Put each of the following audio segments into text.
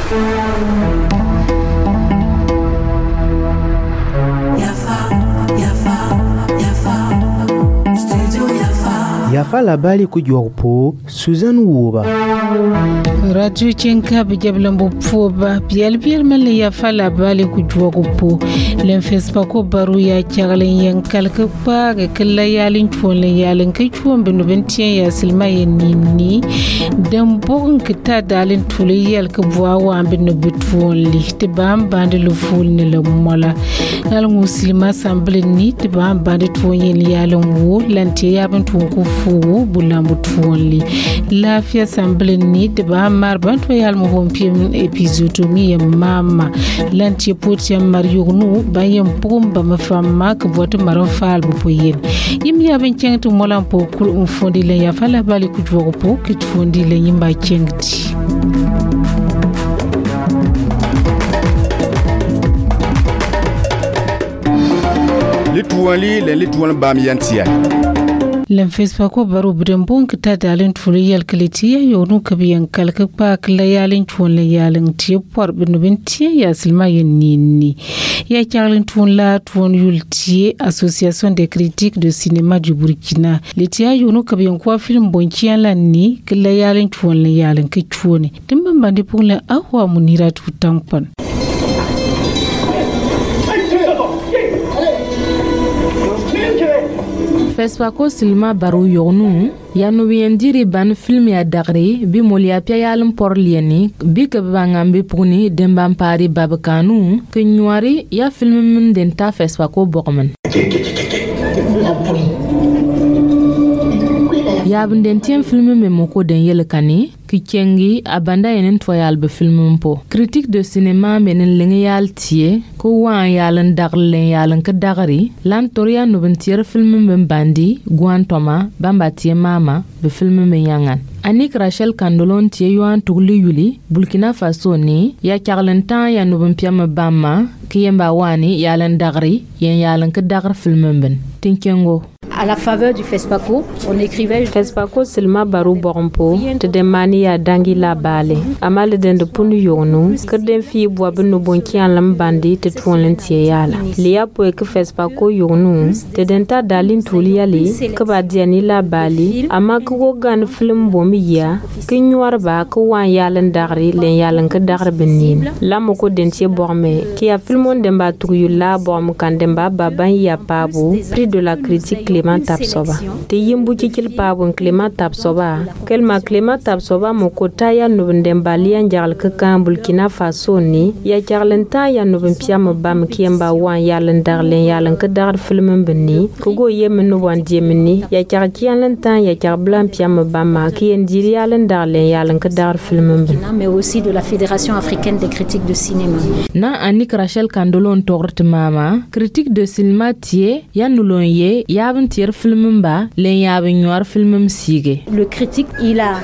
Yafa labali kujua upo Susan Wuba Radio Chenka bijablambo pfoba bial mele yafa labali kujua upo len Facebook baru ya chaglen yankal kpa kala yalin chwon yalin kai chwon benu bentien ya silma yenini dan bon kita dalin tuli yal ka buwa benu betwon li te bam bande lu ful ne la mola nal muslima samble ni te bam bande twon yen yalin wo lanti ya ban twon ku fu bulambu twonli la fia samble ni te ba mar banto yal mo hompiem episotomi ya mama lanti poti ya mariognu bayem pomba mafama ka boto maron fal bu poyen yim ya ben cengtu molam po kul fondi le ya fala bali ku jogo po kit fondi le yimba cengti Lituan bamiyantiya len Facebook baru budembon kita dalin tuli yal kalitiya yonu kabiyan kalka pak la yalin chon la yalin ti por binubin ti ya silma yenini ya charlin tun la tun yulti Association des critiques de cinéma du Burkina litiya yonu kabiyan kwa film bonkiyan la ni kala yalin chon la yalin ki choni dimban bandi pun la ahwa munira tutampan Facebook silma baru yonu yanu wiyendiri ban film ya dagri bi molia pya yalum porlieni bi ke bangambi puni dembam pari babkanu ke nyuari ya film mun denta Facebook bokman ya bindentien film me moko den yelkani ki kengi abanda yenen toyal be film po critique de cinéma menen lengyal tie ko wan yalan daglen yalan ka dagari lan toria no bentier film me bandi guantoma bamba tie mama be film me yangan Anik Rachel Kandolon tie yuan tugli yuli Burkina Faso ni ya charlentan ya no bempiam bamma ki yemba wani yalan dagari yen yalan ka dagar film ben tinkengo à la faveur du FESPACO, on écrivait FESPACO Silma Barou Borompo, te demani ya dangi la bale. Amal den de punu yonu, que den fi bois benu bonki an lam bandi te tuon lentie yala. Lia po que FESPACO yonu, te denta dalin tuli yali, que ba diani la bali, ama ko gan film bomi ya, que nyuar ba ko wan yalan dagri len yalan que dagri benin. La moko dentie borme, qui a filmon demba tuyu la borm kan demba baban ya pabu, prix de la critique Clément Tapsoba. Te yimbu cikil pabun Clément Tapsoba. Kelma Clément Tapsoba mokota ya nubendembali ya njagal kakan Burkina Faso ni ya charlenta ya nubempiam bam kiemba wan yalan darlen yalan kadar filmen beni kogo yemen wan diemeni ya charkian lenta ya charblan piam bam kien diri yalan darlen yalan kadar filmen beni mais aussi de la Fédération africaine des critiques de cinéma. Na Anik Rachel Kandolon tort mama critique de cinéma tie ya nulon ye yabn tier film ba len yabn yor film sige. Le critique il a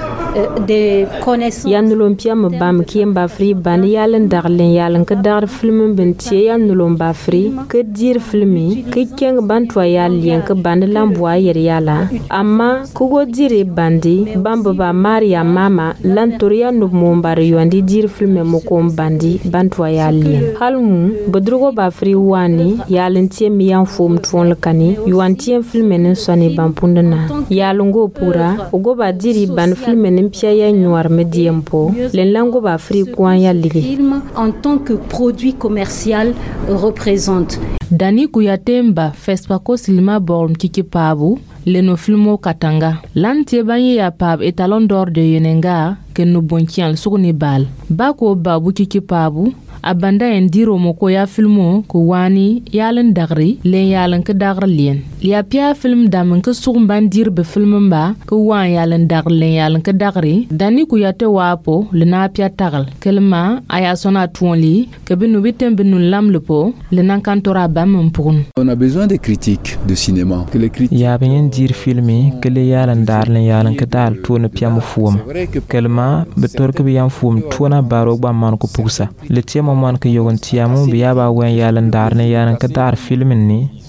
des connaissances yanulon piam bam kiemba fri ban yalan darlen yalan kadar film ben tie yanulon ba fri ke dir filmi ke keng ban toyal yen ke ban lamboa yer yala amma kugo dire bandi bamba ba maria mama lantoria no mombar yondi dir filme moko bandi ban toyal yen halmu bodrugo ba fri wani yalan tie mi yan fom twon kani yuantie filme ne soni bampundana yalungo pura ugo ba diri ban filme ne pia ya nyuar mediempo len lango ba fri kwan ya ligi film en tant que produit commercial représente Dani Kuyatemba FESPACO Silma Borm kiki pabu leno filmo katanga lantie banye ya pab etalon d'or de yenenga ken no bonkian sugni bal bako babu kiki pabu abanda en diro moko ya filmo ko wani yalan dagri len yalan ka dagr lien ya pia film dam ka sugn bandir be film ba ko wan yalan dagr len yalan ka dagri Dani Kuyate wapo lena pia tagal kelma aya sona tuonli ke binu bitem binu lamlepo lenan kantora bam mpun. On a besoin des critiques de cinéma que les critiques ya ben dir filmi que le yalan dar len yalan ka dal tuona piam fuum kelma betor ke biam fuum tuona baro ba man ko pugsa le tiamo man ke yogon tiamo biya ba wen yalan dar ne yalan ka dar filmin ni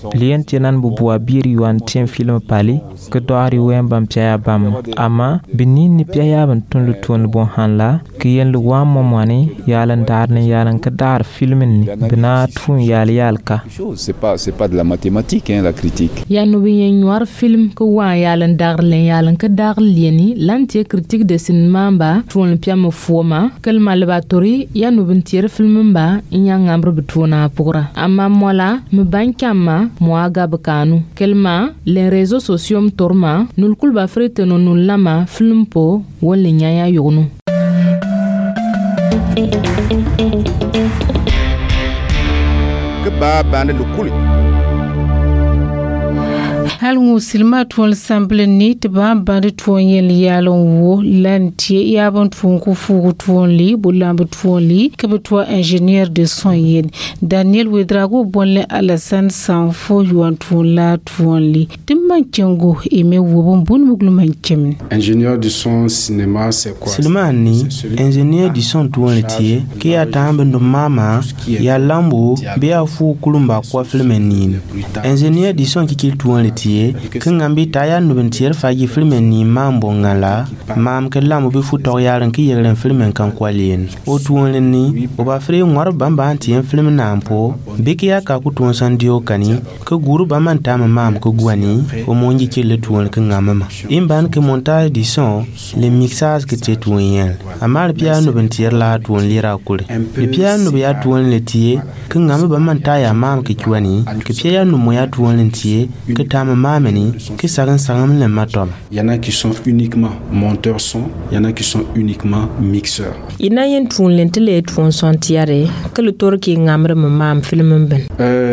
lien tienan bu boa bir yuan tien film pali ke doari wem bam pya bam ama binin ni pya ban tun lu ton bon hanla ke yen lu wa momani yalan dar ne yalan ke dar filmin ni bina tun yal ka c'est pas de la mathématique hein, la critique ya no bien noir film ko wa yalan dar len yalan ke dar lieni lantie critique de cinéma ba tun pya mo foma kel malbatori ya no bin tier film ba inya ngamro bituna pura amma mola me bankama moaga bakanu kelma les réseaux sociaux mtorma nul kulba frete no nul lama film po wolle nyaya yognu que ba bande le kuli halngu silma tuwal sample ni tiba bande tuwon yel yalon wo lantie yabon tuwon ku fugu tuwon li bulambu tuwon li kebe tuwa ingénieur de son yen Daniel Wedrago bonle Alassane Sanfo yuan tuwon la tuwon li timman kengo eme wobon bun muglu mankem ingénieur du son cinéma c'est quoi silma ni ingénieur du son tuwon litie ki ya tambe ndo mama ya lambo bia fu kulumba kwa filmen ingénieur du son ki tuwon litie kingambi taya nubin tier fagi filmen ni mambo ngala mam ke lamu bi fu yaran ki yeren filmen kan kwalien o tuwon ni o ba fre ngwar bamba antien film nampo biki ya ka ku tuwon sandio kani ke guru ba man tam mam ko gwani o monji ki le tuwon kingama imban ke montage du son le mixage que tu tuwon yen amar piano nubin tier la tuwon lira kule le piano bi ya tuwon le tie kingama ba man taya mam ke kwani ke piano mo ya tuwon tie ke tam mameni qui s'arrangent le matin. Il y en a qui sont uniquement monteurs son, il y en a qui sont uniquement mixeurs. Il y a un tour l'intellect tuon sontiare que le tour qui ngamre mam film ben.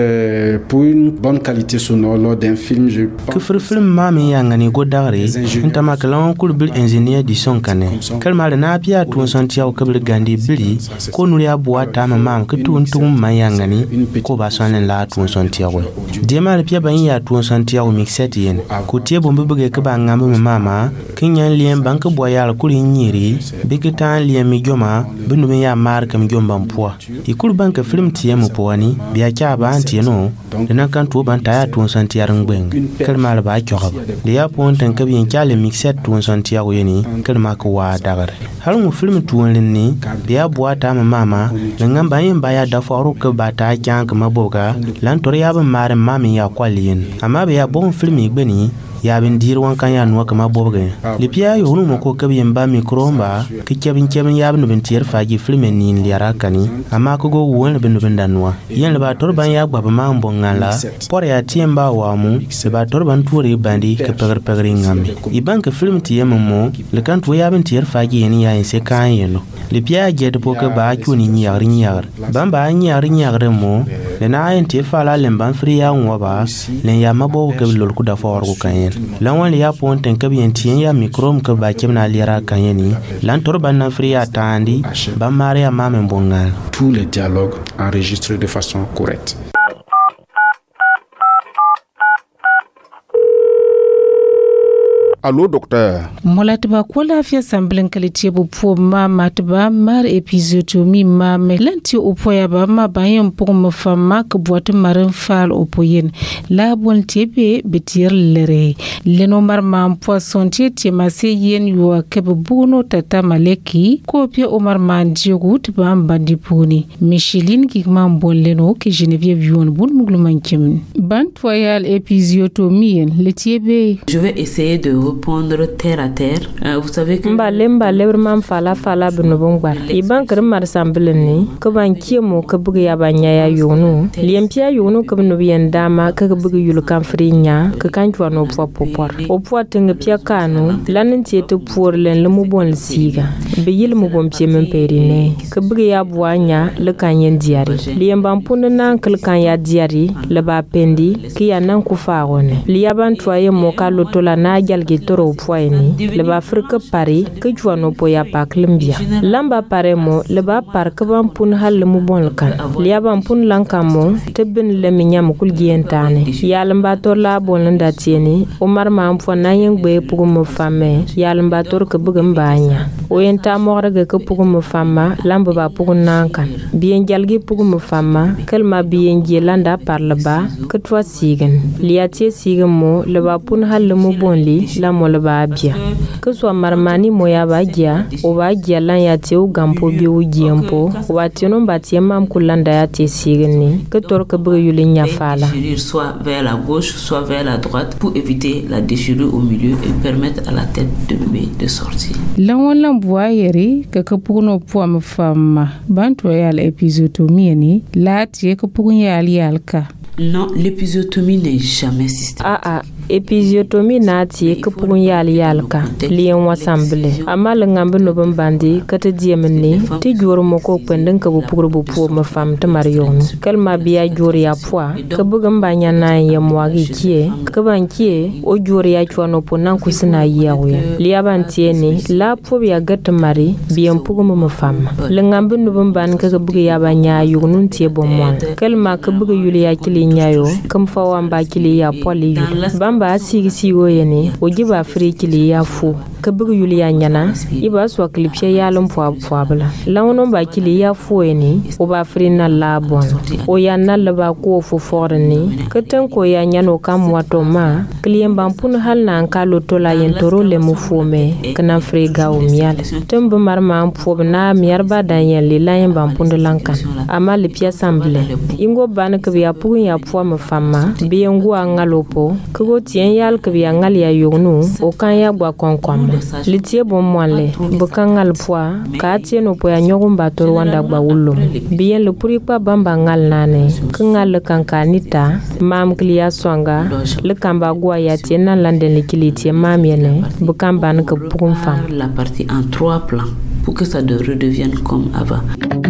Pour une bonne qualité sonore lors d'un film, je pense que film mami yangani godare intama kalon kulbil ingénieur du son kane. Kalma na pia tuon sontia ko bil gandi bili ko nuri abwa ta mam que tuon tum mayangani ko ba sonen la tuon sontia ko. Diemal pia ban ya tuon sontia mixet yen ko tie bombe bege ke ba ngambe mama kinyan lien banke boyal kuli nyiri bigitan lien mi joma binu me ya mar kam jomba mpwa ikulu banke film tie mo powani biya cha ba antie no dena kan to ban ta ya tuon santiar ngbeng kelmal ba choga le ya ponten ke bien chale mixet tuon santiar yeni kelma ko wa dagar hal mu film tuon ni biya boata mama ngamba yin ba ya da foru ke ba ta kyank maboga lan tor ya ba mare mami ya kwalien ama be ya bon film igbeni ya bin dir wan kan ya nuwa kama bobge lipia yo hunu moko kabi yamba mikromba ke kebin ya bin bin tier faji film ni liara kani ama ko go won bin bin danwa yen ba torban ya gba ma mbongala por ya tiemba wa mu se ba torban turi bandi ke pegar ngambi iban ke film tiyem mo le kan to ya bin tier faji ni ya se kan yeno lipia je de poke ba kuni nyar ban ba nyar mo le na yen te fala lemban fri ya nwa ba le ya mabo ke lol ku da for ko kan lanwan ya ponten ke bien tien ya mikrom ke ba kemna lira kanyeni lan torban na fri ya tandi ba maria mame mbongal tous les dialogues enregistrés de façon correcte. Allô, docteur. Molatba ko lafiya samblin kalite bu po ma matba mar episiotomy ma me lanti opoya ba ma bayan pour me fama ke boîte marin fal opoyen la bon tebe betir lere leno mar ma poisson tete ma se yen yo ke buno tata maleki ko pe omar man diogut ba bandi puni Micheline ki ma bon leno ke Geneviève yon bon mugluman kim ban toyal episiotomy le tebe je vais essayer de répondre terre à terre. Vous savez que mba lebrman fala bno bongbar iban kar mar sambleni ko ban kiemo ko bugi ya banya ya yonu liempia yonu ko no bien dama ka bugi yulu kan frinya ka kan twa no popor o poatenga pia kanu lanin tiete pour len le mu bon siga be yil mu bon pie men perine ka bugi ya buanya le kan yen diari liemban punna kal kan ya diari le ba pendi ki ya nan ku faone liaban twa ye mo ka lotola na jalge toro poini le ba Afrique Paris ke juano po ya pa Colombia lamba pare mo le ba par ke ban pun hal mu bon kan liya ban pun lanka mo te bin le minyam kul gientane yalamba tor la bon nda tieni Omar ma am fo na yen gbe pugu mo femme yalamba tor ke bugum banya o yenta mo rega ke pugu mo famma lamba ba pugu nankan bien jalgi pugu mo famma kelma bien jelanda par le ba ke toi sigen liya tie sigen mo le ba pun hal mu bon li la mo le ba bia ke so marmani mo ya ba gia o ba gia lan ya tie o gampo bi o giempo o ba tie no ba tie mam kulanda ya tie sigen ni ke tor ke bu yuli nya fala soit vers la gauche soit vers la droite pour éviter la déchirure au milieu et permettre à la tête de bébé de sortir. Lan boyeri ke puno poam femme bantu ya l'épisiotomie ni la tie ke puno ya alka. Non, l'épisiotomie n'est jamais systématique. Épisiotomie nati ke pugun yalka liyen wasamble amal ngambe no bandi kata diemni ti jor mo ko pendeng ke bu pugur bu po ma fam te marion kalma biya jor ya poa ke bugam banya na yem wagi kie ke ban kie o jor ya chwano po nan kusina yawe liya ban tieni la po biya gat mari biyan pugum ma fam le ngambe no ban ke bugu ya banya yugnun tie bomwan kalma ke bugu yuli ya kili nyayo kam fa wamba kili ya poli ba sigi woyene o giba frikili ya fu ka bugu yuliya nyana iba so klipye yalum fwa bla lawno ba kili ya fu eni o ba frina labon o ya nalla ba ko fu forni ka tan ko ya nyano kam wato ma klien ban pun hal nan kalo to la yentoro le mu fume kana friga o mial tembo marma fu na miar ba daniel li la yen ban pun lankan ama le pia semble ingo ban ka biya pu ya fu ma fama biyengu angalopo ko tien yal ke biya ngal ya yognu o kan ya gwa konkom litie bon mwanle bukangal poa ka tieno po ya nyogum bator wanda gba wulum biyen le puri pa bamba ngal nane kangal kankanita mam kliya swanga le kamba gwa ya tiena landen le kilitie mamiene bukamba ne ke pugum fam la partie en 3 plans pour que ça redevienne comme avant.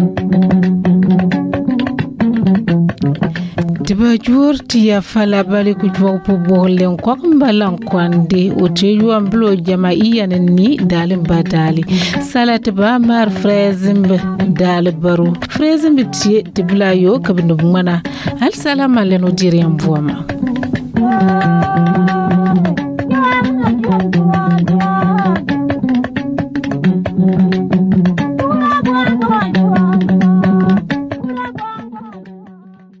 Tiba jur tia fala bali kujwa upo bohlen kwa mbalan kwande oteyu amblo jamaiya ni dalim badali sala tiba mar frezimbe dal baru frezimbe tie tibla yo kabinu mwana al salama leno diri mbuama.